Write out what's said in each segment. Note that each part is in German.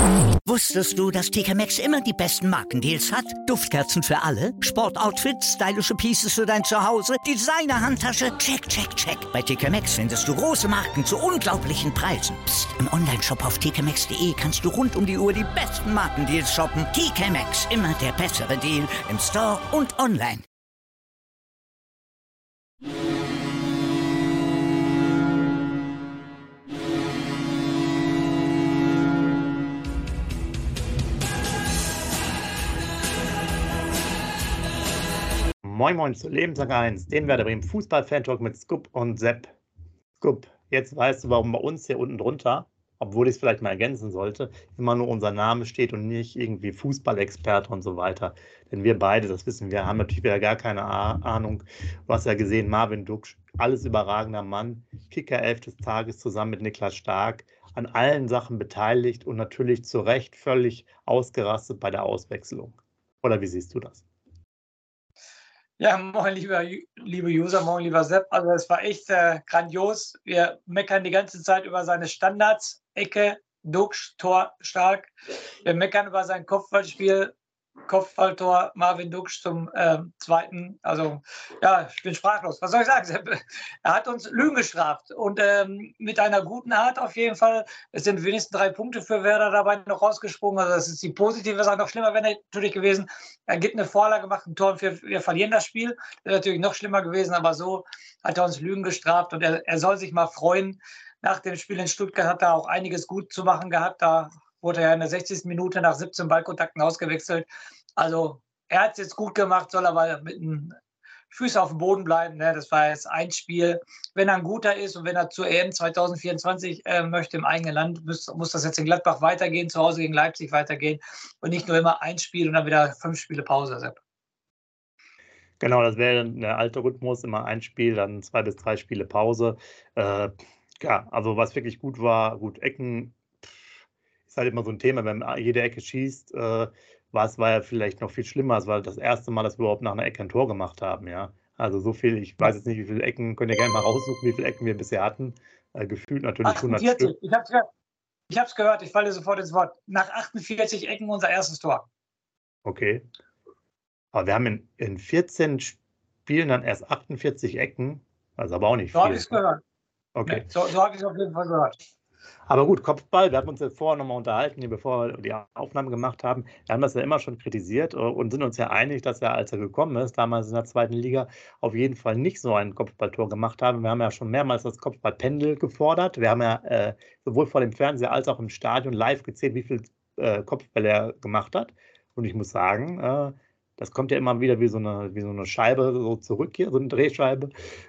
Wusstest du, dass TK Maxx immer die besten Markendeals hat? Duftkerzen für alle, Sportoutfits, stylische Pieces für dein Zuhause, Designer-Handtasche, check, check, check. Bei TK Maxx findest du große Marken zu unglaublichen Preisen. Psst. Im Onlineshop auf tkmaxx.de kannst du rund um die Uhr die besten Markendeals shoppen. TK Maxx, immer der bessere Deal im Store und online. Moin Moin zu Lebenslang 1, dem Werder Bremen Fußball-Fan-Talk mit Scoop und Sepp. Scoop, jetzt weißt du, warum bei uns hier unten drunter, obwohl ich es vielleicht mal ergänzen sollte, immer nur unser Name steht und nicht irgendwie Fußballexperte und so weiter. Denn wir beide, das wissen wir, haben natürlich wieder gar keine Ahnung. Du hast ja gesehen, Marvin Duksch, alles überragender Mann, Kicker-Elf des Tages zusammen mit Niklas Stark, an allen Sachen beteiligt und natürlich zu Recht völlig ausgerastet bei der Auswechslung. Oder wie siehst du das? Ja, moin, liebe User, moin, lieber Sepp. Also es war echt grandios. Wir meckern die ganze Zeit über seine Standards, Ecke, Duksch, Tor, Stark. Wir meckern über sein Kopfballspiel, Kopfballtor, Marvin Duksch zum zweiten. Also ja, ich bin sprachlos. Was soll ich sagen, Sepp? Er hat uns Lügen gestraft und mit einer guten Art auf jeden Fall. Es sind wenigstens 3 Punkte für Werder dabei noch rausgesprungen. Also das ist die positive Sache. Noch schlimmer wäre natürlich gewesen, er gibt eine Vorlage, macht ein Tor und wir verlieren das Spiel. Das wäre natürlich noch schlimmer gewesen, aber so hat er uns Lügen gestraft und er soll sich mal freuen. Nach dem Spiel in Stuttgart hat er auch einiges gut zu machen gehabt. Da wurde er in der 60. Minute nach 17 Ballkontakten ausgewechselt. Also er hat es jetzt gut gemacht, soll aber mit den Füßen auf dem Boden bleiben. Ne? Das war jetzt ein Spiel. Wenn er ein guter ist und wenn er zur EM 2024 möchte im eigenen Land, muss das jetzt in Gladbach weitergehen, zu Hause gegen Leipzig weitergehen und nicht nur immer ein Spiel und dann wieder 5 Spiele Pause, Sepp. Genau, das wäre der alte Rhythmus, immer ein Spiel, dann 2 bis 3 Spiele Pause. Ja, also was wirklich gut war, gut, Ecken ist halt immer so ein Thema, wenn man jede Ecke schießt, war ja vielleicht noch viel schlimmer. Es war das erste Mal, dass wir überhaupt nach einer Ecke ein Tor gemacht haben, ja. Also so viel, ich weiß jetzt nicht, wie viele Ecken, könnt ihr gerne mal raussuchen, wie viele Ecken wir bisher hatten. Gefühlt natürlich 100 Stück. Ich habe es gehört, ich falle sofort ins Wort. Nach 48 Ecken unser erstes Tor. Okay. Aber wir haben in 14 Spielen dann erst 48 Ecken, also aber auch nicht viel. So habe ich es gehört. Okay. Nee, so habe ich es auf jeden Fall gehört. Aber gut, Kopfball, wir haben uns jetzt vorher nochmal unterhalten, bevor wir die Aufnahme gemacht haben. Wir haben das ja immer schon kritisiert und sind uns ja einig, dass er, als er gekommen ist, damals in der 2. Liga, auf jeden Fall nicht so ein Kopfballtor gemacht haben. Wir haben ja schon mehrmals das Kopfballpendel gefordert. Wir haben ja sowohl vor dem Fernseher als auch im Stadion live gezählt, wie viele Kopfbälle er gemacht hat. Und ich muss sagen, das kommt ja immer wieder wie so eine Scheibe so zurück hier, so eine Drehscheibe.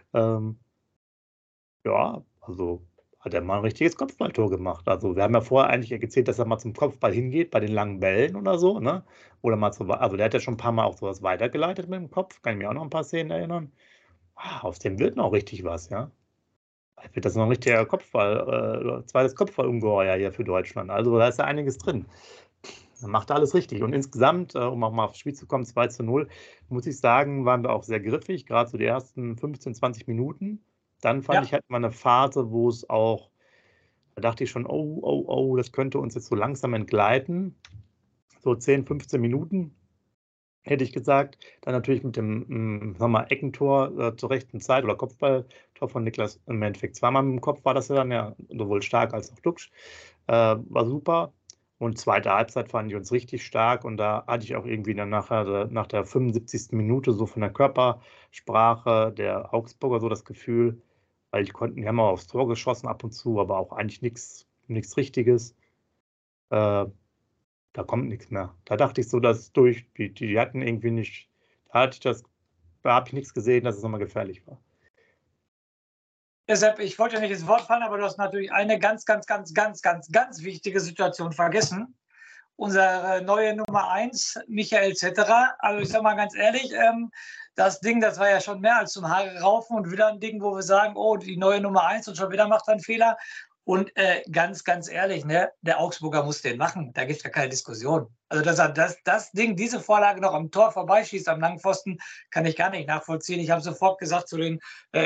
Ja, also hat er mal ein richtiges Kopfballtor gemacht. Also wir haben ja vorher eigentlich gezählt, dass er mal zum Kopfball hingeht, bei den langen Bällen oder so, ne? Oder mal also der hat ja schon ein paar Mal auch sowas weitergeleitet mit dem Kopf. Kann ich mir auch noch ein paar Szenen erinnern. Aus dem wird noch richtig was, ja. Vielleicht wird das noch ein richtiger Kopfball, zweites Kopfballungeheuer hier für Deutschland. Also da ist ja einiges drin. Er macht alles richtig. Und insgesamt, um auch mal aufs Spiel zu kommen, 2:0, muss ich sagen, waren wir auch sehr griffig, gerade so die ersten 15, 20 Minuten. Dann fand ich halt mal eine Phase, wo es auch, da dachte ich schon, oh, das könnte uns jetzt so langsam entgleiten. So 10, 15 Minuten, hätte ich gesagt. Dann natürlich mit dem, sagen wir mal, Eckentor zur rechten Zeit oder Kopfballtor von Niklas, im Endeffekt zweimal mit dem Kopf war das ja dann, ja, sowohl Stark als auch Duksch. War super. Und zweite Halbzeit fand ich uns richtig stark und da hatte ich auch irgendwie dann nach der 75. Minute so von der Körpersprache der Augsburger so das Gefühl, weil die haben auch aufs Tor geschossen ab und zu, aber auch eigentlich nichts Richtiges. Da kommt nichts mehr. Da dachte ich so, dass die hatten irgendwie nicht, da habe ich nichts gesehen, dass es nochmal gefährlich war. Deshalb, ich wollte ja nicht ins Wort fallen, aber du hast natürlich eine ganz wichtige Situation vergessen. Unsere neue Nummer 1, Michael Zetterer. Also ich sage mal ganz ehrlich, das Ding, das war ja schon mehr als zum Haare raufen und wieder ein Ding, wo wir sagen, oh, die neue Nummer 1 und schon wieder macht er einen Fehler. Und ganz ehrlich, ne, der Augsburger muss den machen. Da gibt es ja keine Diskussion. Also, dass er das Ding, diese Vorlage noch am Tor vorbeischießt, am langen Pfosten, kann ich gar nicht nachvollziehen. Ich habe sofort gesagt zu den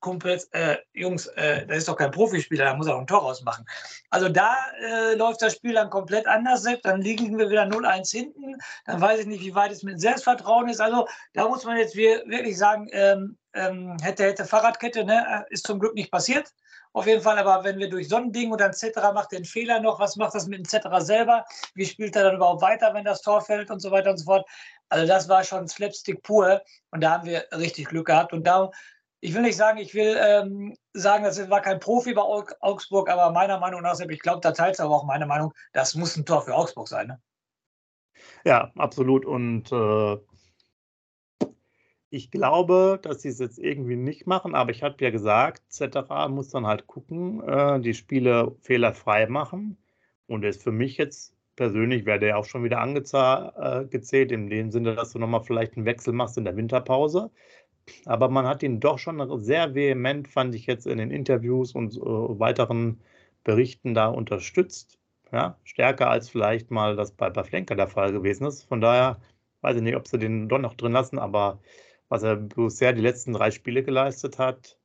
Kumpels, Jungs, das ist doch kein Profispieler, da muss er auch ein Tor rausmachen. Also da läuft das Spiel dann komplett anders, dann liegen wir wieder 0-1 hinten, dann weiß ich nicht, wie weit es mit Selbstvertrauen ist. Also da muss man jetzt wirklich sagen, hätte Fahrradkette, ne? Ist zum Glück nicht passiert. Auf jeden Fall, aber wenn wir durch so ein Ding und dann Zetterer macht den Fehler noch, was macht das mit dem Zetterer selber? Wie spielt er dann überhaupt weiter, wenn das Tor fällt und so weiter und so fort? Also das war schon Slapstick pur und da haben wir richtig Glück gehabt. Und da, ich will nicht sagen, sagen, das war kein Profi bei Augsburg, aber meiner Meinung nach, ich glaube, da teilt es aber auch meine Meinung, das muss ein Tor für Augsburg sein. Ne? Ja, absolut. Und ich glaube, dass sie es jetzt irgendwie nicht machen, aber ich habe ja gesagt, Zetterer muss dann halt gucken, die Spiele fehlerfrei machen. Und ist für mich jetzt persönlich, wäre der auch schon wieder angezählt, in dem Sinne, dass du nochmal vielleicht einen Wechsel machst in der Winterpause. Aber man hat ihn doch schon sehr vehement, fand ich jetzt in den Interviews und weiteren Berichten da unterstützt. Ja, stärker als vielleicht mal das bei Pavlenka der Fall gewesen ist. Von daher weiß ich nicht, ob sie den doch noch drin lassen, aber was er bisher die letzten 3 Spiele geleistet hat,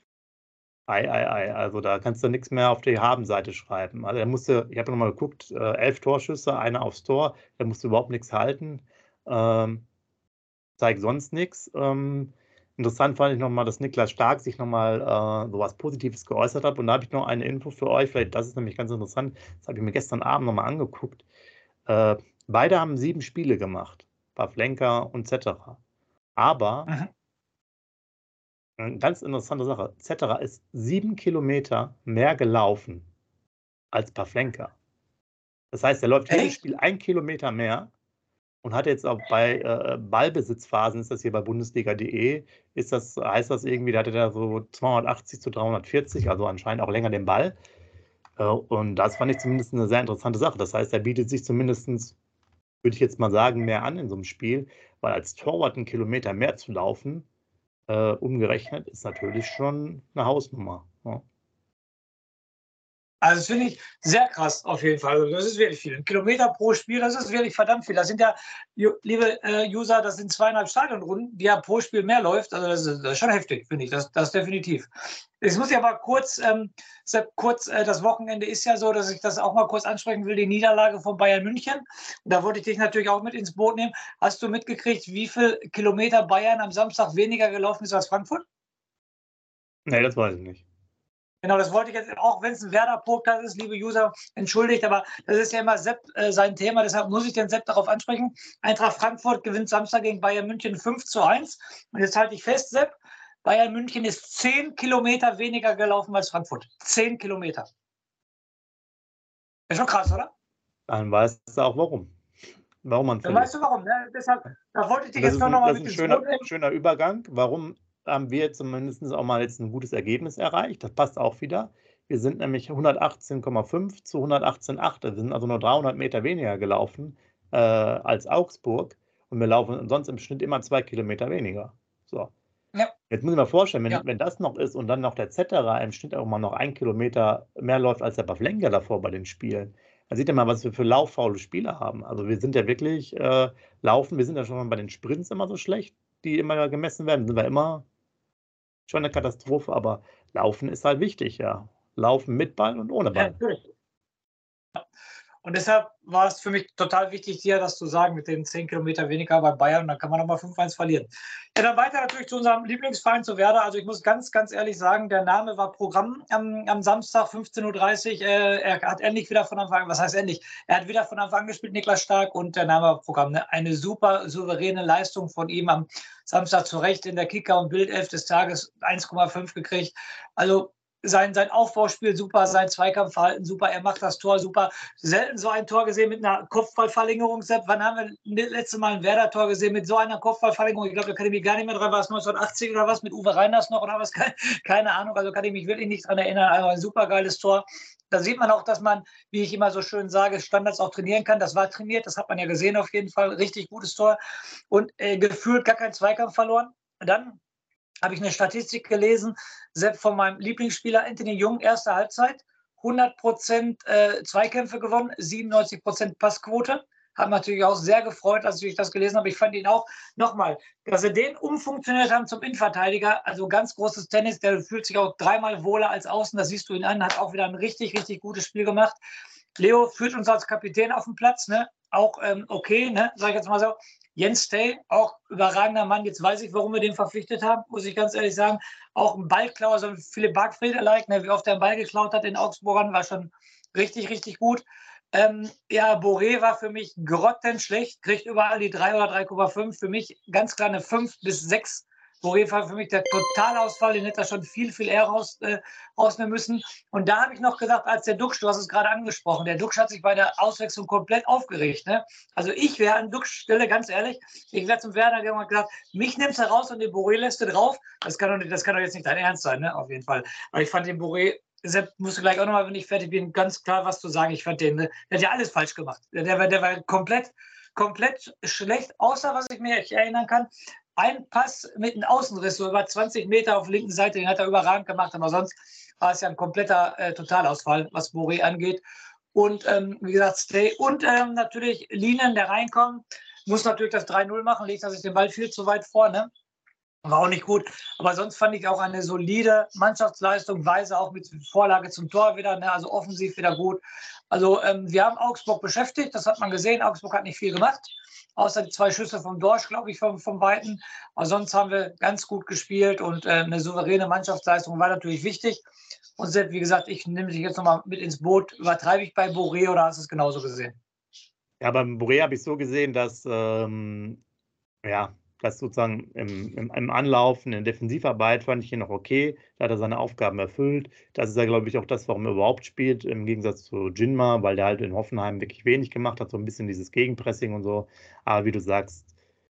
also da kannst du nichts mehr auf die Habenseite schreiben. Also ich habe nochmal geguckt, 11 Torschüsse, einer aufs Tor, der musste überhaupt nichts halten, zeigt sonst nichts. Interessant fand ich nochmal, dass Niklas Stark sich nochmal so was Positives geäußert hat. Und da habe ich noch eine Info für euch, vielleicht das ist nämlich ganz interessant, das habe ich mir gestern Abend nochmal angeguckt. Beide haben 7 Spiele gemacht, Pavlenka und Zetterer. Aber eine ganz interessante Sache, Zetterer ist 7 Kilometer mehr gelaufen als Pavlenka. Das heißt, er läuft jedes Spiel 1 Kilometer mehr und hat jetzt auch bei Ballbesitzphasen, ist das hier bei Bundesliga.de, heißt das irgendwie, da hatte er so 280 zu 340, also anscheinend auch länger den Ball. Und das fand ich zumindest eine sehr interessante Sache. Das heißt, er bietet sich zumindest, würde ich jetzt mal sagen, mehr an in so einem Spiel, weil als Torwart 1 Kilometer mehr zu laufen, umgerechnet, ist natürlich schon eine Hausnummer. Ja. Also das finde ich sehr krass auf jeden Fall. Also das ist wirklich viel. 1 Kilometer pro Spiel, das ist wirklich verdammt viel. Das sind ja, liebe User, das sind 2,5 Stadionrunden, die ja pro Spiel mehr läuft. Also das ist schon heftig, finde ich. Das definitiv. Jetzt muss ich aber kurz, das Wochenende ist ja so, dass ich das auch mal kurz ansprechen will, die Niederlage von Bayern München. Und da wollte ich dich natürlich auch mit ins Boot nehmen. Hast du mitgekriegt, wie viel Kilometer Bayern am Samstag weniger gelaufen ist als Frankfurt? Nee, das weiß ich nicht. Genau, das wollte ich jetzt, auch wenn es ein Werder-Podcast ist, liebe User, entschuldigt, aber das ist ja immer Sepp sein Thema, deshalb muss ich den Sepp darauf ansprechen. Eintracht Frankfurt gewinnt Samstag gegen Bayern München 5-1. Und jetzt halte ich fest, Sepp, Bayern München ist 10 Kilometer weniger gelaufen als Frankfurt. 10 Kilometer. Ist schon krass, oder? Dann weißt du auch warum. Warum man verliert. Dann weißt du warum, ne? Deshalb, da wollte ich dich jetzt nochmal mit ins Boot nehmen. Das ist ein schöner Übergang. Warum haben wir zumindest auch mal jetzt ein gutes Ergebnis erreicht? Das passt auch wieder. Wir sind nämlich 118,5 zu 118,8. Wir sind also nur 300 Meter weniger gelaufen als Augsburg. Und wir laufen sonst im Schnitt immer 2 Kilometer weniger. So. Ja. Jetzt muss ich mir vorstellen, wenn das noch ist und dann noch der Zetterer im Schnitt auch mal noch 1 Kilometer mehr läuft als der Pavlenka davor bei den Spielen. Dann sieht ihr mal, was wir für lauffaule Spieler haben. Also wir sind ja wirklich laufen, wir sind ja schon bei den Sprints immer so schlecht, die immer gemessen werden. Sind wir immer schon eine Katastrophe, aber Laufen ist halt wichtig, ja. Laufen mit Ball und ohne Ball. Ja. Und deshalb war es für mich total wichtig, dir das zu sagen mit den 10 Kilometer weniger bei Bayern. Und dann kann man nochmal 5-1 verlieren. Ja, dann weiter natürlich zu unserem Lieblingsverein, zu Werder. Also ich muss ganz, ganz ehrlich sagen, der Name war Programm am Samstag, 15:30 Uhr. Er hat endlich wieder von Anfang an, was heißt endlich? Er hat wieder von Anfang an gespielt, Niklas Stark, und der Name war Programm. Eine super souveräne Leistung von ihm am Samstag, zu Recht in der Kicker- und Bildelf des Tages 1,5 gekriegt. Also sein Aufbauspiel super, sein Zweikampfverhalten super, er macht das Tor super. Selten so ein Tor gesehen mit einer Kopfballverlängerung. Sepp, wann haben wir das letzte Mal ein Werder-Tor gesehen mit so einer Kopfballverlängerung? Ich glaube, da kann ich mich gar nicht mehr dran. War es 1980 oder was, mit Uwe Reiners noch oder was? Keine Ahnung, also kann ich mich wirklich nicht dran erinnern. Also ein super geiles Tor. Da sieht man auch, dass man, wie ich immer so schön sage, Standards auch trainieren kann. Das war trainiert, das hat man ja gesehen auf jeden Fall. Richtig gutes Tor und gefühlt gar keinen Zweikampf verloren. Dann habe ich eine Statistik gelesen, selbst von meinem Lieblingsspieler Anthony Jung, erste Halbzeit, 100% Zweikämpfe gewonnen, 97% Passquote. Hat mich natürlich auch sehr gefreut, als ich das gelesen habe. Ich fand ihn auch, nochmal, dass sie den umfunktioniert haben zum Innenverteidiger. Also ganz großes Tennis. Der fühlt sich auch dreimal wohler als außen. Das siehst du ihn an. Hat auch wieder ein richtig, richtig gutes Spiel gemacht. Leo führt uns als Kapitän auf den Platz. Ne? Auch okay, ne? Sag ich jetzt mal so. Jens Stay, auch überragender Mann. Jetzt weiß ich, warum wir den verpflichtet haben, muss ich ganz ehrlich sagen. Auch ein Ballklauer, so Philipp Bargfried-alike, ne? Wie oft er einen Ball geklaut hat in Augsburg, war schon richtig, richtig gut. Ja, Boré war für mich grottenschlecht, kriegt überall die 3 oder 3,5. Für mich ganz klar eine 5 bis 6. Boré war für mich der Totalausfall, den hätte er schon viel, viel eher rausnehmen müssen. Und da habe ich noch gesagt, als der Duxch, du hast es gerade angesprochen, der Duxch hat sich bei der Auswechslung komplett aufgeregt. Ne? Also ich wäre an Duxch Stelle, ganz ehrlich, ich wäre zum Werner gegangen und gesagt, mich nimmst du raus und den Boré lässt du drauf. Das kann doch jetzt nicht dein Ernst sein, ne? Auf jeden Fall. Aber ich fand den Boré, Sepp, musst du gleich auch nochmal, wenn ich fertig bin, ganz klar was zu sagen. Ich fand den, der hat ja alles falsch gemacht. Der war komplett schlecht, außer was ich mir erinnern kann. Ein Pass mit einem Außenriss, so über 20 Meter auf der linken Seite, den hat er überragend gemacht, aber sonst war es ja ein kompletter Totalausfall, was Boré angeht. Und wie gesagt, Stay und natürlich Linen, der reinkommt, muss natürlich das 3-0 machen, legt er sich den Ball viel zu weit vor, ne? War auch nicht gut, aber sonst fand ich auch eine solide Mannschaftsleistung, Weise auch mit Vorlage zum Tor wieder, ne? Also offensiv wieder gut. Also wir haben Augsburg beschäftigt, das hat man gesehen, Augsburg hat nicht viel gemacht, außer die 2 Schüsse vom Dorsch, glaube ich, vom Weiten. Aber sonst haben wir ganz gut gespielt und eine souveräne Mannschaftsleistung war natürlich wichtig. Und Sepp, wie gesagt, ich nehme dich jetzt nochmal mit ins Boot. Übertreibe ich bei Boré oder hast du es genauso gesehen? Ja, beim Boré habe ich so gesehen, dass ja, das sozusagen im Anlaufen, in der Defensivarbeit fand ich ihn noch okay. Da hat er seine Aufgaben erfüllt. Das ist ja, glaube ich, auch das, warum er überhaupt spielt, im Gegensatz zu Jinma, weil der halt in Hoffenheim wirklich wenig gemacht hat, so ein bisschen dieses Gegenpressing und so. Aber wie du sagst,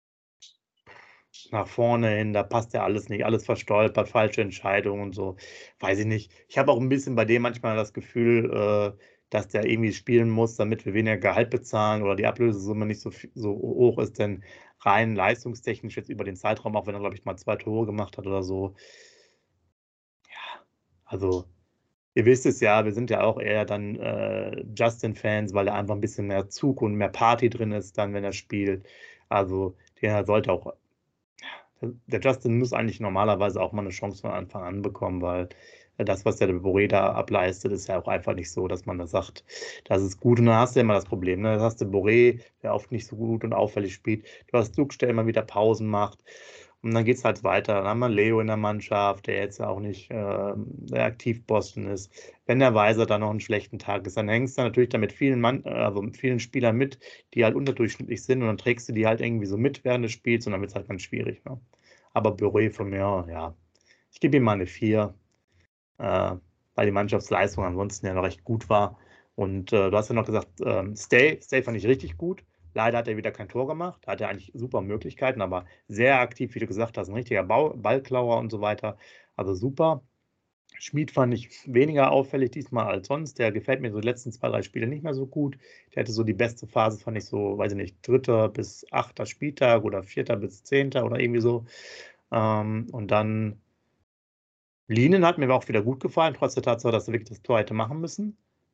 nach vorne hin, da passt ja alles nicht, alles verstolpert, falsche Entscheidungen und so. Weiß ich nicht. Ich habe auch ein bisschen bei dem manchmal das Gefühl, dass der irgendwie spielen muss, damit wir weniger Gehalt bezahlen oder die Ablösesumme nicht so hoch ist, denn rein leistungstechnisch jetzt über den Zeitraum, auch wenn er, glaube ich, mal 2 Tore gemacht hat oder so. Ja, also ihr wisst es ja, wir sind ja auch eher dann Justin-Fans, weil da einfach ein bisschen mehr Zug und mehr Party drin ist, dann, wenn er spielt. Also der sollte auch, der Justin muss eigentlich normalerweise auch mal eine Chance von Anfang an bekommen, weil das, was der Boré da ableistet, ist ja auch einfach nicht so, dass man da sagt, das ist gut. Und dann hast du ja immer das Problem, ne? Da hast du Boré, der oft nicht so gut und auffällig spielt. Du hast Duxch, der immer wieder Pausen macht. Und dann geht es halt weiter. Dann haben wir Leo in der Mannschaft, der jetzt auch nicht der Aktivposten ist. Wenn der Weiser dann noch einen schlechten Tag ist, dann hängst du natürlich da mit mit vielen Spielern mit, die halt unterdurchschnittlich sind und dann trägst du die halt irgendwie so mit während des Spiels und dann wird es halt ganz schwierig. Ne? Aber Boré von mir, ja, ich gebe ihm mal eine 4, weil die Mannschaftsleistung ansonsten ja noch recht gut war. Und du hast ja noch gesagt, Stay fand ich richtig gut. Leider hat er wieder kein Tor gemacht. Da hat er eigentlich super Möglichkeiten, aber sehr aktiv, wie du gesagt hast, ein richtiger Ballklauer und so weiter. Also super. Schmid fand ich weniger auffällig diesmal als sonst. Der gefällt mir so die letzten 2, 3 Spiele nicht mehr so gut. Der hatte so die beste Phase, fand ich so, weiß ich nicht, 3. bis 8. Spieltag oder 4. bis 10. oder irgendwie so. Und dann Linen hat mir auch wieder gut gefallen, trotz der Tatsache, dass er wirklich das Tor hätte machen müssen.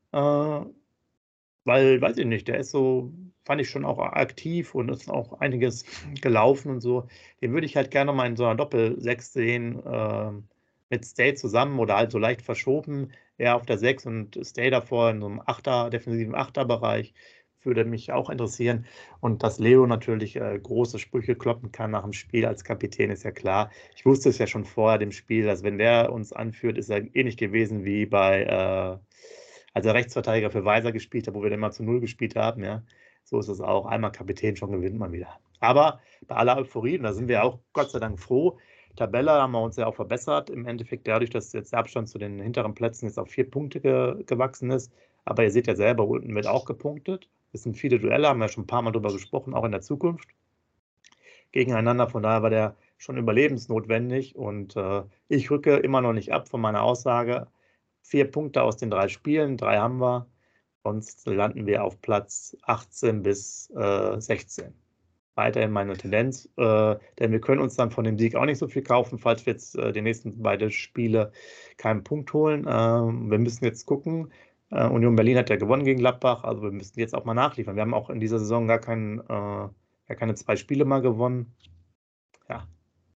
Weil, weiß ich nicht, der ist so, fand ich schon auch aktiv und ist auch einiges gelaufen und so. Den würde ich halt gerne mal in so einer Doppel-6 sehen, mit Stay zusammen oder halt so leicht verschoben. Er auf der 6 und Stay davor in so einem defensiven Achterbereich. Würde mich auch interessieren. Und dass Leo natürlich große Sprüche kloppen kann nach dem Spiel als Kapitän, ist ja klar. Ich wusste es ja schon vorher dem Spiel, dass wenn der uns anführt, ist er ähnlich gewesen wie als er Rechtsverteidiger für Weiser gespielt hat, wo wir dann mal zu 0 gespielt haben. Ja. So ist es auch. Einmal Kapitän, schon gewinnt man wieder. Aber bei aller Euphorie, und da sind wir auch Gott sei Dank froh, Tabelle haben wir uns ja auch verbessert. Im Endeffekt dadurch, dass jetzt der Abstand zu den hinteren Plätzen jetzt auf 4 Punkte gewachsen ist. Aber ihr seht ja selber, unten wird auch gepunktet. Es sind viele Duelle, haben wir schon ein paar Mal drüber gesprochen, auch in der Zukunft gegeneinander. Von daher war der schon überlebensnotwendig. Und ich rücke immer noch nicht ab von meiner Aussage. 4 Punkte aus den 3 Spielen, 3 haben wir. Sonst landen wir auf Platz 18 bis 16. Weiterhin meine Tendenz, denn wir können uns dann von dem Sieg auch nicht so viel kaufen, falls wir jetzt die nächsten beiden Spiele keinen Punkt holen. Wir müssen jetzt gucken, Union Berlin hat ja gewonnen gegen Gladbach, also wir müssten jetzt auch mal nachliefern. Wir haben auch in dieser Saison gar keine 2 Spiele mal gewonnen. Ja.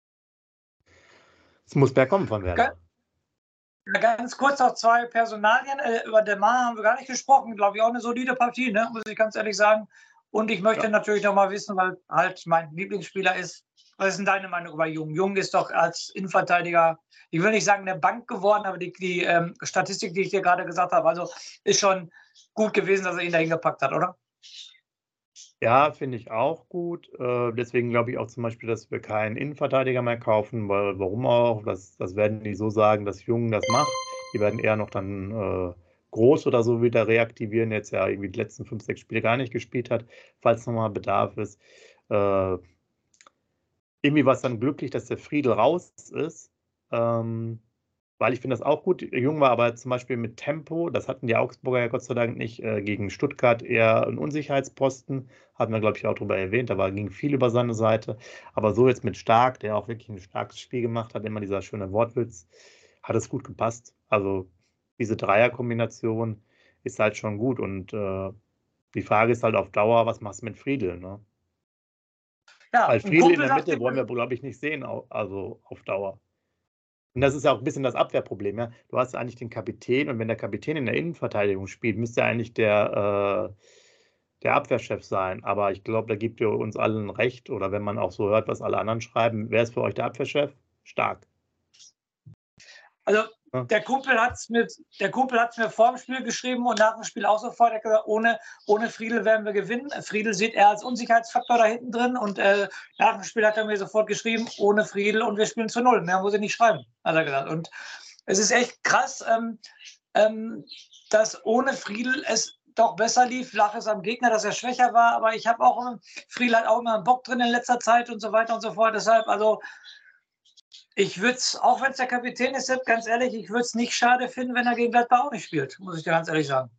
Es muss mehr kommen von Werder. Ganz kurz noch 2 Personalien. Über Demar haben wir gar nicht gesprochen. Glaube ich auch eine solide Partie, ne? Muss ich ganz ehrlich sagen. Und ich möchte natürlich noch mal wissen, weil halt mein Lieblingsspieler ist, was ist denn deine Meinung über Jung? Jung ist doch als Innenverteidiger, ich will nicht sagen eine Bank geworden, aber die Statistik, die ich dir gerade gesagt habe, also ist schon gut gewesen, dass er ihn dahin gepackt hat, oder? Ja, finde ich auch gut. Deswegen glaube ich auch zum Beispiel, dass wir keinen Innenverteidiger mehr kaufen, weil warum auch? Das werden die so sagen, dass Jung das macht. Die werden eher noch dann Groß oder so wieder reaktivieren, jetzt ja irgendwie die letzten 5, 6 Spiele gar nicht gespielt hat, falls nochmal Bedarf ist. Irgendwie war es dann glücklich, dass der Friedl raus ist, weil ich finde das auch gut. Jung war aber zum Beispiel mit Tempo, das hatten die Augsburger ja Gott sei Dank nicht, gegen Stuttgart eher ein Unsicherheitsposten, hatten wir, glaube ich, auch darüber erwähnt, da ging viel über seine Seite. Aber so jetzt mit Stark, der auch wirklich ein starkes Spiel gemacht hat, immer dieser schöne Wortwitz, hat es gut gepasst. Also diese Dreierkombination ist halt schon gut und die Frage ist halt auf Dauer, was machst du mit Friedl, ne? Ja, Weil ein Friedl in Kumpel der sagt Mitte wollen wir, mir, glaube ich, nicht sehen, also auf Dauer. Und das ist ja auch ein bisschen das Abwehrproblem. Ja? Du hast eigentlich den Kapitän und wenn der Kapitän in der Innenverteidigung spielt, müsste eigentlich der Abwehrchef sein. Aber ich glaube, da gibt ihr uns allen recht. Oder wenn man auch so hört, was alle anderen schreiben, wer ist für euch der Abwehrchef? Stark. also Ja. der Kumpel hat es mir vor dem Spiel geschrieben und nach dem Spiel auch sofort. Er hat gesagt, ohne Friedl werden wir gewinnen. Friedl sieht er als Unsicherheitsfaktor da hinten drin und nach dem Spiel hat er mir sofort geschrieben, ohne Friedl und wir spielen zu 0. Mehr muss ich nicht schreiben, hat er gesagt. Und es ist echt krass, dass ohne Friedl es doch besser lief. Lag es am Gegner, dass er schwächer war, aber ich habe auch, Friedl hat auch immer einen Bock drin in letzter Zeit und so weiter und so fort. Deshalb, also ich würde es, auch wenn es der Kapitän ist, Sepp, ganz ehrlich, ich würde es nicht schade finden, wenn er gegen Gladbach auch nicht spielt, muss ich dir ganz ehrlich sagen.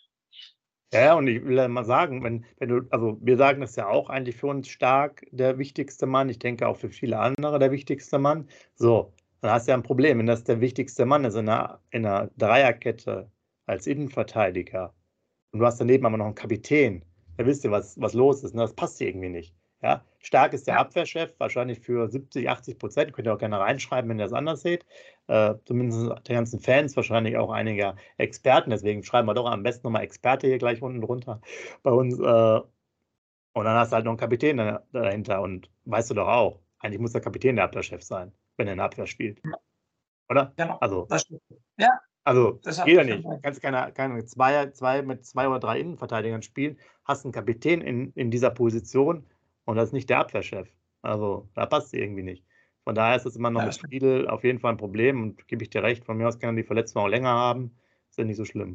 Ja, und ich will mal sagen, wenn du, also wir sagen das ja auch eigentlich für uns Stark der wichtigste Mann. Ich denke auch für viele andere der wichtigste Mann. So, dann hast du ja ein Problem, wenn das der wichtigste Mann ist in einer Dreierkette als Innenverteidiger und du hast daneben aber noch einen Kapitän, dann wisst ihr, was los ist. Ne? Das passt hier irgendwie nicht. Ja? Stark ist der Ja. Abwehrchef, wahrscheinlich für 70-80%. Könnt ihr auch gerne reinschreiben, wenn ihr das anders seht. Zumindest der ganzen Fans, wahrscheinlich auch einiger Experten. Deswegen schreiben wir doch am besten nochmal Experte hier gleich unten drunter bei uns. Und dann hast du halt noch einen Kapitän dahinter. Und weißt du doch auch, eigentlich muss der Kapitän der Abwehrchef sein, wenn er in der Abwehr spielt. Oder? Genau, Also. das stimmt. Ja, Also, deshalb geht ja nicht. Du kannst keine zwei mit 2 oder 3 Innenverteidigern spielen, hast einen Kapitän in dieser Position und das ist nicht der Abwehrchef. Also, da passt es irgendwie nicht. Von daher ist es immer noch Ja, mit das stimmt. Friedl auf jeden Fall ein Problem und gebe ich dir recht, von mir aus kann er die Verletzungen auch länger haben. Ist ja nicht so schlimm.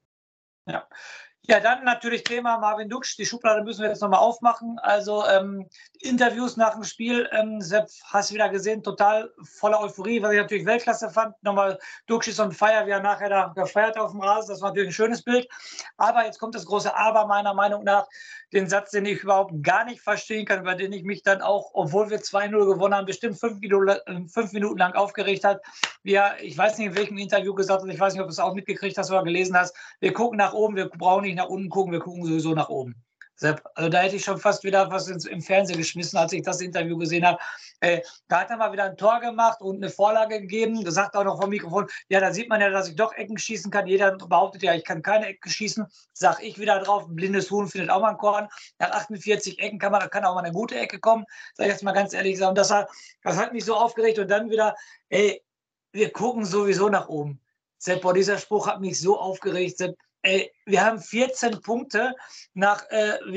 Ja. Ja, dann natürlich Thema Marvin Duksch. Die Schublade müssen wir jetzt nochmal aufmachen. Also Interviews nach dem Spiel. Sepp, hast du wieder gesehen, total voller Euphorie, was ich natürlich Weltklasse fand. Nochmal Duksch ist on fire, wie er nachher da gefeiert auf dem Rasen. Das war natürlich ein schönes Bild. Aber jetzt kommt das große Aber meiner Meinung nach. Den Satz, den ich überhaupt gar nicht verstehen kann, über den ich mich dann auch, obwohl wir 2-0 gewonnen haben, bestimmt 5 Minuten lang aufgeregt hat. Ich weiß nicht, in welchem Interview gesagt hat, ich weiß nicht, ob du es auch mitgekriegt hast oder gelesen hast. Wir gucken nach oben, wir brauchen nicht nach unten gucken, wir gucken sowieso nach oben. Sepp, also da hätte ich schon fast wieder was im Fernsehen geschmissen, als ich das Interview gesehen habe. Da hat er mal wieder ein Tor gemacht und eine Vorlage gegeben. Das sagt auch noch vom Mikrofon, ja, da sieht man ja, dass ich doch Ecken schießen kann. Jeder behauptet ja, ich kann keine Ecken schießen. Sag ich wieder drauf, ein blindes Huhn findet auch mal ein Korn. Nach 48 Ecken kann auch mal eine gute Ecke kommen. Sag ich jetzt mal ganz ehrlich. Und das hat mich so aufgeregt. Und dann wieder, wir gucken sowieso nach oben. Sepp, boah, dieser Spruch hat mich so aufgeregt. Sepp, wir haben 14 Punkte nach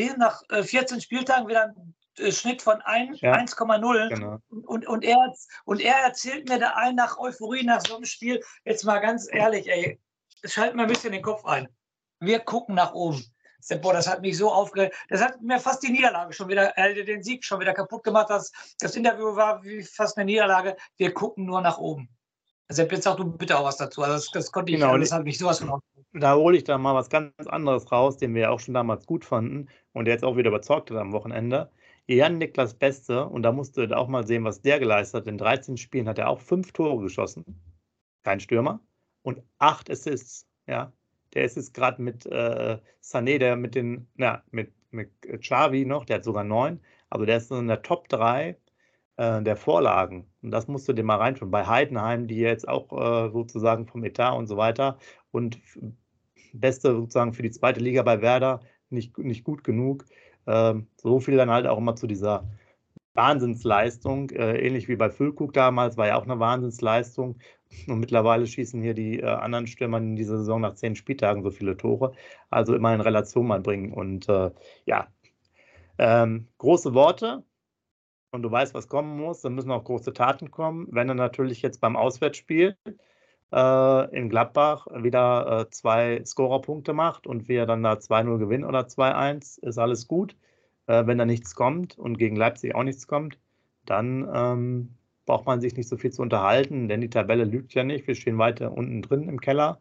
14 Spieltagen wieder einen Schnitt von 1,0. Genau. Und er erzählt mir da ein nach Euphorie, nach so einem Spiel. Jetzt mal ganz ehrlich, schalt mir ein bisschen den Kopf ein. Wir gucken nach oben. Sepp, boah, das hat mich so aufgeregt. Das hat mir fast die Niederlage schon wieder, den Sieg schon wieder kaputt gemacht. Das Interview war wie fast eine Niederlage. Wir gucken nur nach oben. Sepp, jetzt sag du bitte auch was dazu. Also das konnte ich, Genau. das hat mich sowas von aufgeregt. Da hole ich dann mal was ganz anderes raus, den wir ja auch schon damals gut fanden und der jetzt auch wieder überzeugt hat am Wochenende. Jan-Niklas Beste, und da musst du auch mal sehen, was der geleistet hat. In 13 Spielen hat er auch 5 Tore geschossen. Kein Stürmer. Und 8 Assists. Ja. der ist jetzt gerade mit Sané, der mit Xavi noch, der hat sogar 9, also der ist in der Top 3 der Vorlagen. Und das musst du dir mal reinschauen. Bei Heidenheim, die jetzt auch sozusagen vom Etat und so weiter und Beste sozusagen für die zweite Liga bei Werder nicht gut genug. So viel dann halt auch immer zu dieser Wahnsinnsleistung, ähnlich wie bei Füllkrug damals, war ja auch eine Wahnsinnsleistung. Und mittlerweile schießen hier die anderen Stürmer in dieser Saison nach 10 Spieltagen so viele Tore. Also immer in Relation mal bringen. Und ja, große Worte. Und du weißt, was kommen muss. Dann müssen auch große Taten kommen. Wenn er natürlich jetzt beim Auswärtsspiel in Gladbach wieder 2 Scorerpunkte macht und wir dann da 2-0 gewinnen oder 2-1, ist alles gut. Wenn da nichts kommt und gegen Leipzig auch nichts kommt, dann braucht man sich nicht so viel zu unterhalten, denn die Tabelle lügt ja nicht. Wir stehen weiter unten drin im Keller.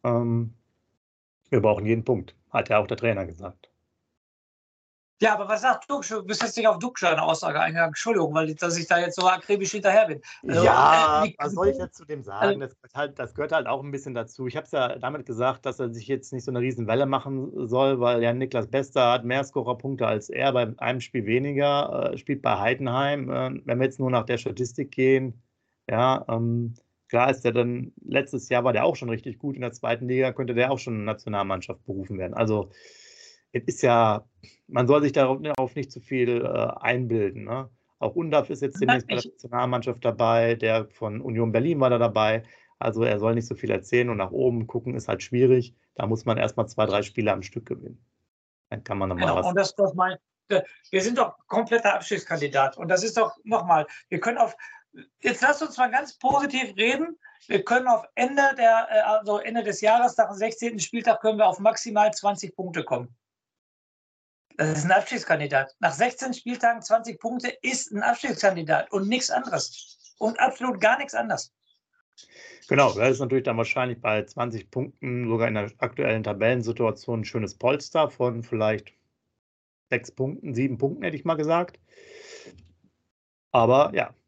Wir brauchen jeden Punkt, hat ja auch der Trainer gesagt. Ja, aber was sagt Duxch? Du bist jetzt nicht auf Duxch eine Aussage eingegangen. Entschuldigung, dass ich da jetzt so akribisch hinterher bin. Also, ja, was soll ich jetzt zu dem sagen? Das gehört halt auch ein bisschen dazu. Ich habe es ja damit gesagt, dass er sich jetzt nicht so eine Riesenwelle machen soll, weil ja Niklas Bester hat mehr Scorerpunkte als er, bei einem Spiel weniger, spielt bei Heidenheim. Wenn wir jetzt nur nach der Statistik gehen, ja, klar ist der dann, letztes Jahr war der auch schon richtig gut in der zweiten Liga, könnte der auch schon in der Nationalmannschaft berufen werden. Also es ist ja, man soll sich darauf nicht zu viel einbilden. Ne? Auch Undav ist jetzt demnächst bei der Nationalmannschaft dabei, der von Union Berlin war da dabei. Also er soll nicht so viel erzählen und nach oben gucken ist halt schwierig. Da muss man erstmal 2, 3 Spiele am Stück gewinnen. Dann kann man nochmal was. Und das wir sind doch kompletter Abstiegskandidat. Und das ist doch nochmal, wir können jetzt lasst uns mal ganz positiv reden. Wir können auf Ende des Jahres, nach dem 16. Spieltag, können wir auf maximal 20 Punkte kommen. Das ist ein Abstiegskandidat. Nach 16 Spieltagen 20 Punkte ist ein Abstiegskandidat und nichts anderes. Und absolut gar nichts anderes. Genau, das ist natürlich dann wahrscheinlich bei 20 Punkten, sogar in der aktuellen Tabellensituation, ein schönes Polster von vielleicht 6 Punkten, 7 Punkten, hätte ich mal gesagt. Aber ja.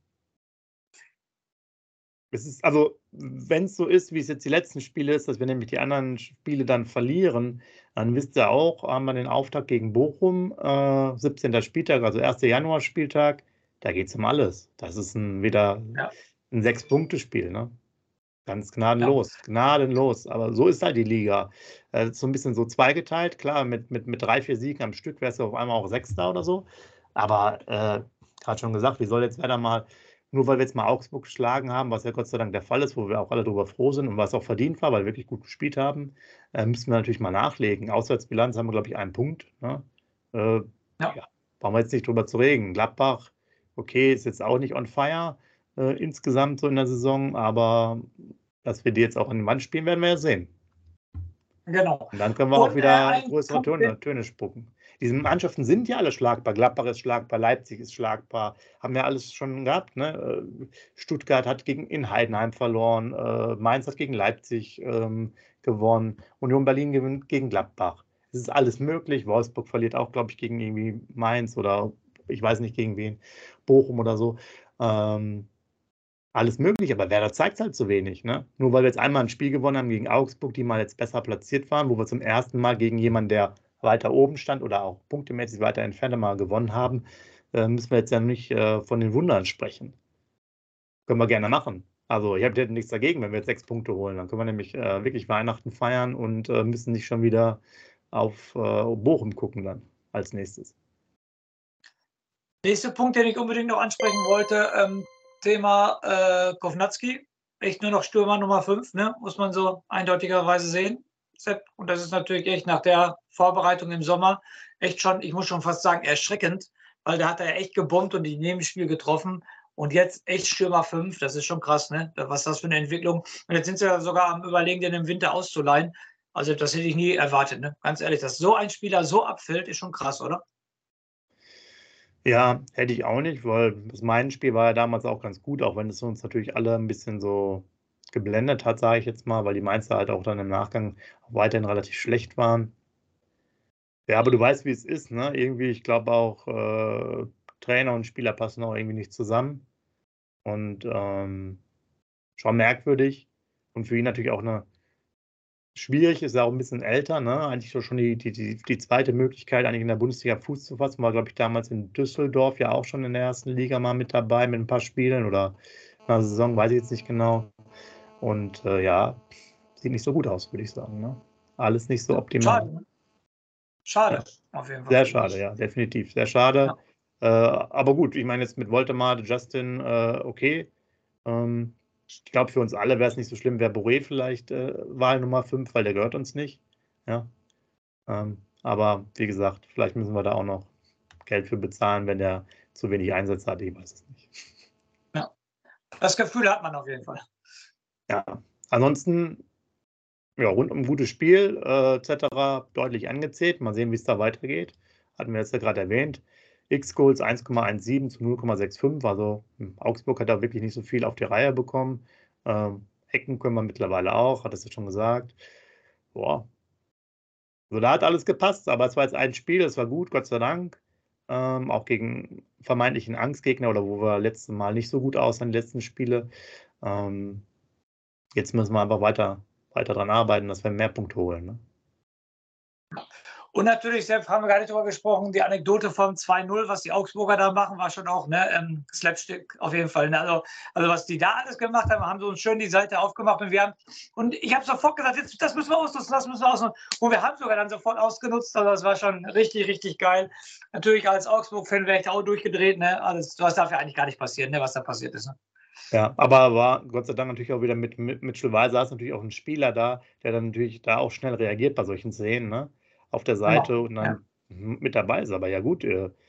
Es ist, also, wenn es so ist, wie es jetzt die letzten Spiele ist, dass wir nämlich die anderen Spiele dann verlieren, dann wisst ihr auch, haben wir den Auftakt gegen Bochum, 17. Spieltag, also 1. Januar-Spieltag, da geht es um alles. Das ist wieder ein 6-Punkte-Spiel, ne? Ganz gnadenlos, gnadenlos. Aber so ist halt die Liga. So ein bisschen so zweigeteilt, klar, mit 3, 4 Siegen am Stück wärst du auf einmal auch Sechster oder so. Aber gerade schon gesagt, wie soll jetzt Werder mal, nur weil wir jetzt mal Augsburg geschlagen haben, was ja Gott sei Dank der Fall ist, wo wir auch alle darüber froh sind und was auch verdient war, weil wir wirklich gut gespielt haben, müssen wir natürlich mal nachlegen. Auswärtsbilanz haben wir, glaube ich, 1 Punkt. Ne? Brauchen wir jetzt nicht drüber zu reden. Gladbach, okay, ist jetzt auch nicht on fire insgesamt so in der Saison, aber dass wir die jetzt auch an die Wand spielen, werden wir ja sehen. Genau. Und dann können wir auch wieder größere Töne spucken. Diese Mannschaften sind ja alle schlagbar. Gladbach ist schlagbar, Leipzig ist schlagbar. Haben wir alles schon gehabt. Ne? Stuttgart hat in Heidenheim verloren. Mainz hat gegen Leipzig gewonnen. Union Berlin gewinnt gegen Gladbach. Es ist alles möglich. Wolfsburg verliert auch, glaube ich, gegen irgendwie Mainz oder ich weiß nicht gegen wen. Bochum oder so. Alles möglich, aber Werder zeigt halt so wenig. Ne? Nur weil wir jetzt einmal ein Spiel gewonnen haben gegen Augsburg, die mal jetzt besser platziert waren, wo wir zum ersten Mal gegen jemanden, der weiter oben stand oder auch punktemäßig weiter entfernt mal gewonnen haben, müssen wir jetzt ja nicht von den Wundern sprechen. Können wir gerne machen. Also ich hätte nichts dagegen, wenn wir jetzt 6 Punkte holen. Dann können wir nämlich wirklich Weihnachten feiern und müssen nicht schon wieder auf Bochum gucken dann als nächstes. Nächster Punkt, den ich unbedingt noch ansprechen wollte, Thema Kovnatski. Echt nur noch Stürmer Nummer 5, ne? Muss man so eindeutigerweise sehen. Und das ist natürlich echt nach der Vorbereitung im Sommer echt schon, ich muss schon fast sagen, erschreckend, weil da hat er echt gebombt und die Nebenspiel getroffen. Und jetzt echt Stürmer 5, das ist schon krass, ne? Was ist das für eine Entwicklung? Und jetzt sind sie ja sogar am Überlegen, den im Winter auszuleihen. Also das hätte ich nie erwartet, ne? Ganz ehrlich, dass so ein Spieler so abfällt, ist schon krass, oder? Ja, hätte ich auch nicht, weil das Mainz-Spiel war ja damals auch ganz gut, auch wenn es uns natürlich alle ein bisschen so geblendet hat, sage ich jetzt mal, weil die Mainzer halt auch dann im Nachgang auch weiterhin relativ schlecht waren. Ja, aber du weißt, wie es ist, ne? Irgendwie, ich glaube auch, Trainer und Spieler passen auch irgendwie nicht zusammen. Und schon merkwürdig. Und für ihn natürlich auch eine schwierig, ist ja auch ein bisschen älter, ne? Eigentlich schon die zweite Möglichkeit, eigentlich in der Bundesliga Fuß zu fassen, war, glaube ich, damals in Düsseldorf ja auch schon in der ersten Liga mal mit dabei mit ein paar Spielen oder einer Saison, weiß ich jetzt nicht genau. Und ja, sieht nicht so gut aus, würde ich sagen. Ne? Alles nicht so optimal. Schade. Ne? Schade, auf jeden Fall. Sehr schade, ja, definitiv. Sehr schade. Aber gut, ich meine jetzt mit Woltemade, Justin, okay. Ich glaube, für uns alle wäre es nicht so schlimm, wäre Boré vielleicht Wahl Nummer 5, weil der gehört uns nicht. Ja. Aber wie gesagt, vielleicht müssen wir da auch noch Geld für bezahlen, wenn der zu wenig Einsatz hat. Ich weiß es nicht. Ja, das Gefühl hat man auf jeden Fall. Ja, ansonsten ja, rundum gutes Spiel etc. deutlich angezählt. Mal sehen, wie es da weitergeht. Hatten wir jetzt ja gerade erwähnt. X-Goals 1,17 zu 0,65. Also Augsburg hat da wirklich nicht so viel auf die Reihe bekommen. Ecken können wir mittlerweile auch, hat es ja schon gesagt. Boah. Also da hat alles gepasst, aber es war jetzt ein Spiel, das war gut, Gott sei Dank. Auch gegen vermeintlichen Angstgegner oder wo wir letztes Mal nicht so gut aussahen, die letzten Spiele. Jetzt müssen wir einfach weiter dran arbeiten, dass wir mehr Punkte holen. Ne? Und natürlich, Sepp, haben wir gar nicht drüber gesprochen, die Anekdote vom 2-0, was die Augsburger da machen, war schon auch Slapstick auf jeden Fall. Ne? Also was die da alles gemacht haben sie uns schön die Seite aufgemacht und ich habe sofort gesagt, jetzt, das müssen wir ausnutzen. Und wir haben sogar dann sofort ausgenutzt, also das war schon richtig, richtig geil. Natürlich als Augsburg-Fan wäre ich da auch durchgedreht, ne? Was darf ja eigentlich gar nicht passieren, ne? Was da passiert ist. Ne? Ja, aber war Gott sei Dank natürlich auch wieder mit Mitchell Weiser ist natürlich auch ein Spieler da, der dann natürlich da auch schnell reagiert bei solchen Szenen, ne? Auf der Seite und dann mit dabei ist. Aber ja gut,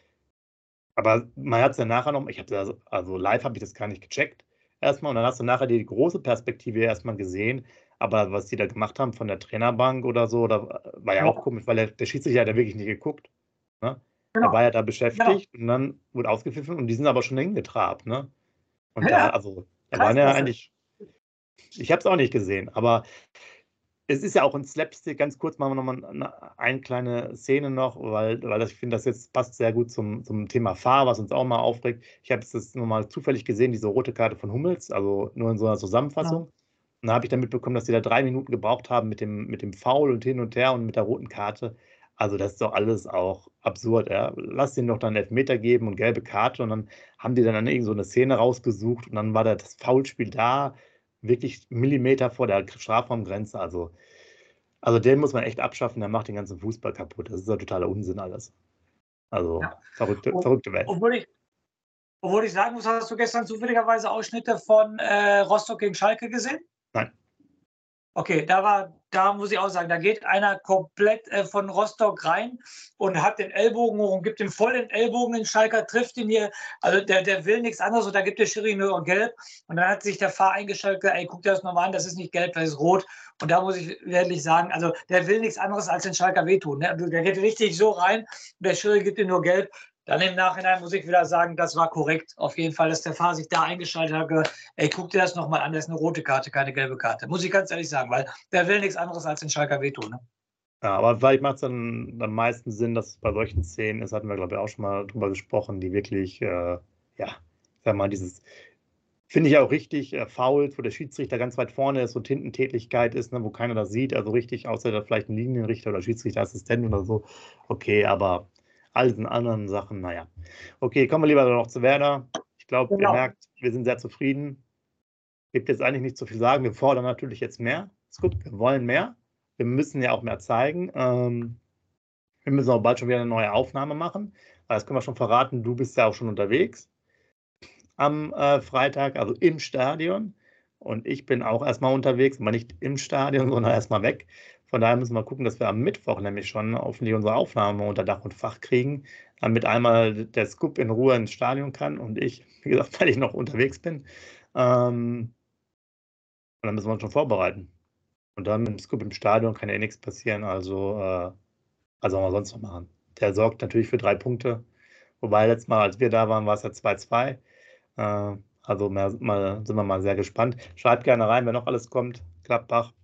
aber man hat es ja nachher noch, also live habe ich das gar nicht gecheckt erstmal und dann hast du nachher die große Perspektive erstmal gesehen, aber was die da gemacht haben von der Trainerbank oder so, war ja auch komisch, weil der Schiedsrichter hat ja wirklich nicht geguckt. Ne? Genau. Er war ja da beschäftigt und dann wurde ausgepfiffen und die sind aber schon hingetrabt, ne? Und da waren ja eigentlich, ich habe es auch nicht gesehen, aber es ist ja auch ein Slapstick, ganz kurz machen wir nochmal eine kleine Szene noch, weil ich finde, das jetzt passt sehr gut zum Thema VAR, was uns auch mal aufregt. Ich habe es nochmal zufällig gesehen, diese rote Karte von Hummels, also nur in so einer Zusammenfassung. Und da habe ich dann mitbekommen, dass die da 3 Minuten gebraucht haben mit dem Foul und hin und her und mit der roten Karte. Also das ist doch alles auch absurd. Ja? Lass denen doch dann Elfmeter geben und gelbe Karte und dann haben die dann irgend so eine Szene rausgesucht und dann war da das Foulspiel da, wirklich Millimeter vor der Strafraumgrenze. Also den muss man echt abschaffen, der macht den ganzen Fußball kaputt. Das ist ja totaler Unsinn alles. Also verrückte Welt. Obwohl ich sagen muss, hast du gestern zufälligerweise Ausschnitte von Rostock gegen Schalke gesehen? Nein. Okay, da muss ich auch sagen, da geht einer komplett von Rostock rein und hat den Ellbogen hoch und gibt ihm voll den Ellbogen, den Schalker trifft ihn hier, also der will nichts anderes und da gibt der Schiri nur gelb und dann hat sich der Fahr eingeschaltet, ey, guck dir das nochmal an, das ist nicht gelb, das ist rot und da muss ich ehrlich sagen, also der will nichts anderes als den Schalker wehtun, ne? Der geht richtig so rein und der Schiri gibt ihm nur gelb. Dann im Nachhinein muss ich wieder sagen, das war korrekt. Auf jeden Fall, dass der Fahr sich da eingeschaltet hat. Gesagt, ey, guck dir das nochmal an, das ist eine rote Karte, keine gelbe Karte. Muss ich ganz ehrlich sagen, weil der will nichts anderes als den Schalker wehtun. Ne? Ja, aber vielleicht macht es dann am meisten Sinn, dass es bei solchen Szenen, das hatten wir, glaube ich, auch schon mal drüber gesprochen, die wirklich, sag mal, dieses, finde ich auch richtig, Fouls, wo der Schiedsrichter ganz weit vorne ist und Tintentätigkeit ist, ne, wo keiner das sieht, also richtig, außer da vielleicht ein Linienrichter oder Schiedsrichterassistent oder so. Okay, aber all diesen anderen Sachen, naja. Okay, kommen wir lieber noch zu Werder. Ich glaube, ihr merkt, wir sind sehr zufrieden. Gibt jetzt eigentlich nicht so viel sagen. Wir fordern natürlich jetzt mehr. Ist gut, wir wollen mehr. Wir müssen ja auch mehr zeigen. Wir müssen auch bald schon wieder eine neue Aufnahme machen. Das können wir schon verraten. Du bist ja auch schon unterwegs am Freitag, also im Stadion. Und ich bin auch erstmal unterwegs, aber nicht im Stadion, sondern erstmal weg. Von daher müssen wir gucken, dass wir am Mittwoch nämlich schon hoffentlich unsere Aufnahme unter Dach und Fach kriegen, damit einmal der Scoop in Ruhe ins Stadion kann und ich, wie gesagt, weil ich noch unterwegs bin. Und dann müssen wir uns schon vorbereiten. Und dann mit dem Scoop im Stadion kann ja nichts passieren. Also, was soll man sonst noch machen? Der sorgt natürlich für 3 Punkte. Wobei letztes Mal, als wir da waren, war es ja 2-2. Also sind wir mal sehr gespannt. Schreibt gerne rein, wenn noch alles kommt. Gladbach.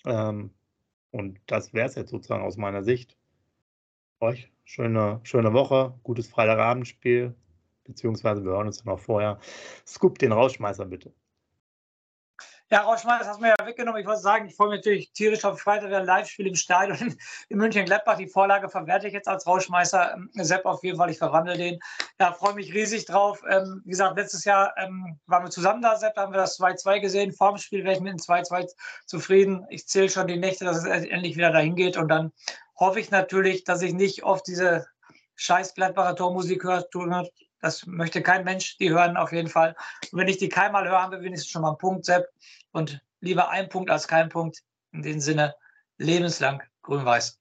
Und das wäre es jetzt sozusagen aus meiner Sicht. Euch schöne Woche, gutes Freitagabendspiel. Beziehungsweise wir hören uns dann auch vorher. Scoop den Rausschmeißer bitte. Ja, Rauschmeißer, das hast du mir ja weggenommen. Ich wollte sagen, ich freue mich natürlich tierisch auf Freitag wieder ein Live-Spiel im Stadion in München-Gladbach. Die Vorlage verwerte ich jetzt als Rauschmeißer. Sepp auf jeden Fall, ich verwandle den. Ja, freue mich riesig drauf. Wie gesagt, letztes Jahr waren wir zusammen da, Sepp, da haben wir das 2-2 gesehen. Vor dem Spiel wäre ich mit dem 2-2 zufrieden. Ich zähle schon die Nächte, dass es endlich wieder dahin geht. Und dann hoffe ich natürlich, dass ich nicht oft diese scheiß Gladbacher Tormusik höre. Das möchte kein Mensch, die hören auf jeden Fall. Und wenn ich die keinmal höre, haben wir wenigstens schon mal einen Punkt, Sepp. Und lieber ein Punkt als kein Punkt. In dem Sinne, lebenslang grün-weiß.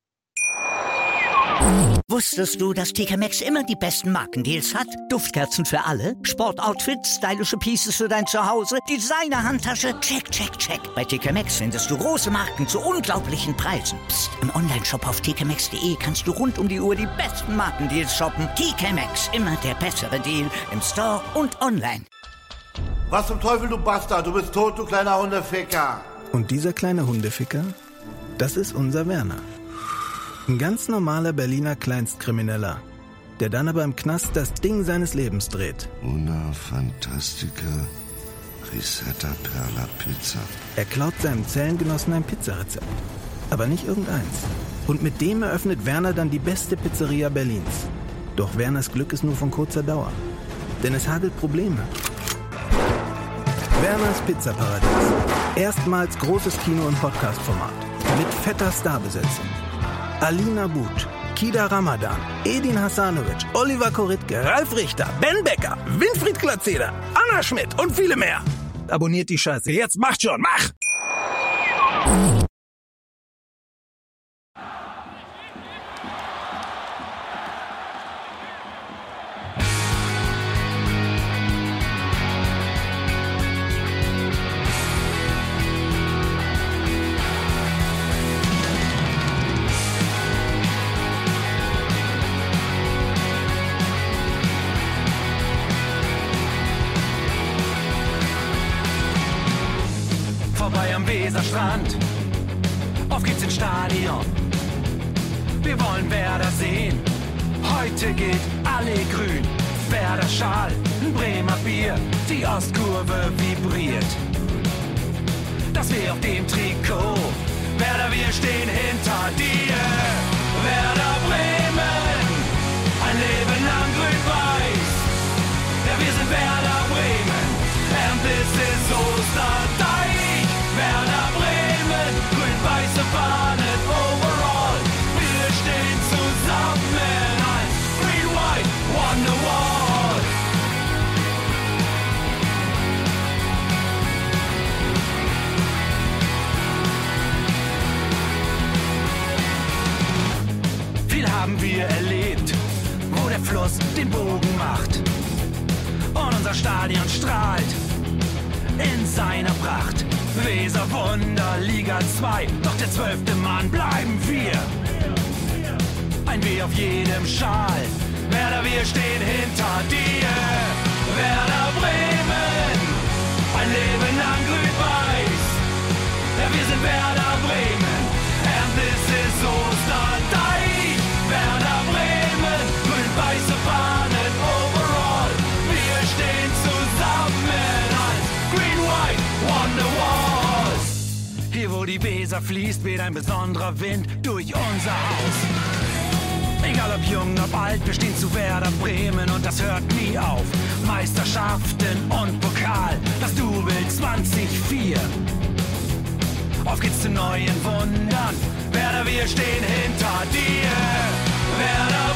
Wusstest du, dass TK Maxx immer die besten Markendeals hat? Duftkerzen für alle, Sportoutfits, stylische Pieces für dein Zuhause, Designer-Handtasche, check, check, check. Bei TK Maxx findest du große Marken zu unglaublichen Preisen. Psst. Im Onlineshop auf tkmaxx.de kannst du rund um die Uhr die besten Markendeals shoppen. TK Maxx, immer der bessere Deal im Store und online. Was zum Teufel, du Bastard? Du bist tot, du kleiner Hundeficker. Und dieser kleine Hundeficker, das ist unser Werner. Ein ganz normaler Berliner Kleinstkrimineller, der dann aber im Knast das Ding seines Lebens dreht. Una Fantastica Risetta Perla Pizza. Er klaut seinem Zellengenossen ein Pizzarezept, aber nicht irgendeins. Und mit dem eröffnet Werner dann die beste Pizzeria Berlins. Doch Werners Glück ist nur von kurzer Dauer, denn es hagelt Probleme. Werners Pizzaparadies. Erstmals großes Kino- und Podcast-Format. Mit fetter Starbesetzung. Alina But, Kida Ramadan, Edin Hasanovic, Oliver Koritke, Ralf Richter, Ben Becker, Winfried Glatzeder, Anna Schmidt und viele mehr. Abonniert die Scheiße. Jetzt macht schon, mach! Vorbei am Weserstrand, auf geht's ins Stadion. Wir wollen Werder sehen, heute geht alle grün. Werder Schal, ein Bremer Bier, die Ostkurve vibriert. Das weh auf dem Trikot, Werder, wir stehen hinter dir. Werder Bremen, ein Leben lang grün-weiß. Ja, wir sind Werder Bremen, and this is Osterdeich. Werder Bremen, grün-weiße Fahnen overall. Wir stehen zusammen als Green White Wonderwall. Viel haben wir erlebt, wo der Fluss den Bogen macht. Und unser Stadion strahlt in seiner Pracht. Weser Wunder, Liga 2, doch der 12. Mann bleiben wir. Ein W auf jedem Schal, Werder, wir stehen hinter dir. Werder Bremen, ein Leben lang grün-weiß. Ja, wir sind Werder Bremen, and this is Osterdeich. Werder Bremen, grün-weiße Fahnen overall. Wir stehen zusammen als Green White Wonderwall. Hier wo die Weser fließt, weht ein besonderer Wind durch unser Haus. Egal ob jung, ob alt, wir stehen zu Werder Bremen und das hört nie auf. Meisterschaften und Pokal, das Double 2004. Auf geht's zu neuen Wundern, Werder, wir stehen hinter dir. Werder